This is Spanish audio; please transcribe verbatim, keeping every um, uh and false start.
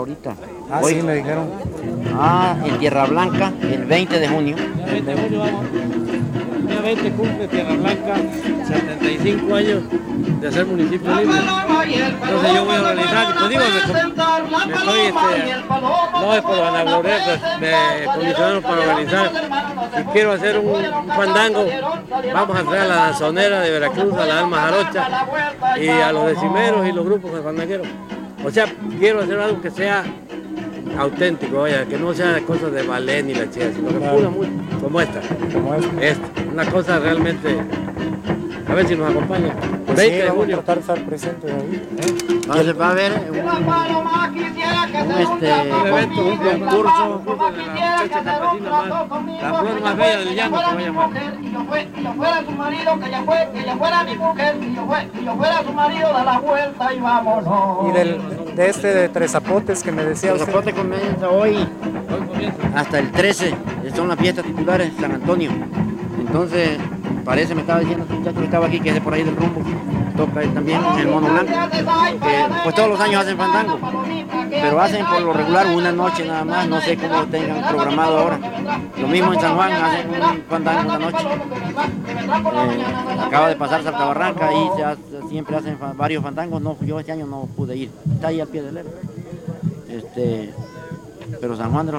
Ahorita. Ah, Hoy, sí, me dijeron. Ah, en Tierra Blanca, el veinte de junio. El veinte de junio vamos. El día veinte cumple Tierra Blanca setenta y cinco años de ser municipio libre. Entonces yo voy a organizar, y pues digo, me, me estoy, este, no es por vanagloriar, pues me condicionaron para organizar. Y quiero hacer un, un fandango. Vamos a traer a la danzonera de Veracruz, a la alma jarocha y a los decimeros y los grupos de fandangueros. O sea, quiero hacer algo que sea auténtico, vaya, que no sea cosas de ballet ni la chica, sino que Claro. pura música, como esta. Como es. Esta, una cosa realmente, a ver si nos acompaña. Pues veinte sí, de vamos a junio. tratar de estar presente ahí. ¿eh? Entonces va a haber un, un, este, Un evento, un concurso. concurso de la muchacha campesina más, la flor más bella del llano se va a llamar. Y yo fue, y yo fuera su marido, que ella fue, que ella fuera mi mujer, y yo fue, y yo fuera su marido, da la vuelta y vámonos. Y del, de este de Tres Zapotes que me decía El usted. zapote comienza hoy Hoy comienza. hasta el trece, son las fiestas titulares de San Antonio. Entonces, parece, me estaba diciendo este muchacho que estaba aquí, que es de por ahí del rumbo, toca él también en el mono blanco, que pues todos los años hacen fandango, pero hacen por lo regular una noche nada más, no sé cómo lo tengan programado ahora. Lo mismo en San Juan, hacen un fandango una noche. Eh, acaba de pasar Salta Barranca y se hace- siempre hacen fa- varios fandangos, no, yo este año no pude ir, está ahí al pie del Ebro. Este, pero San Juan de los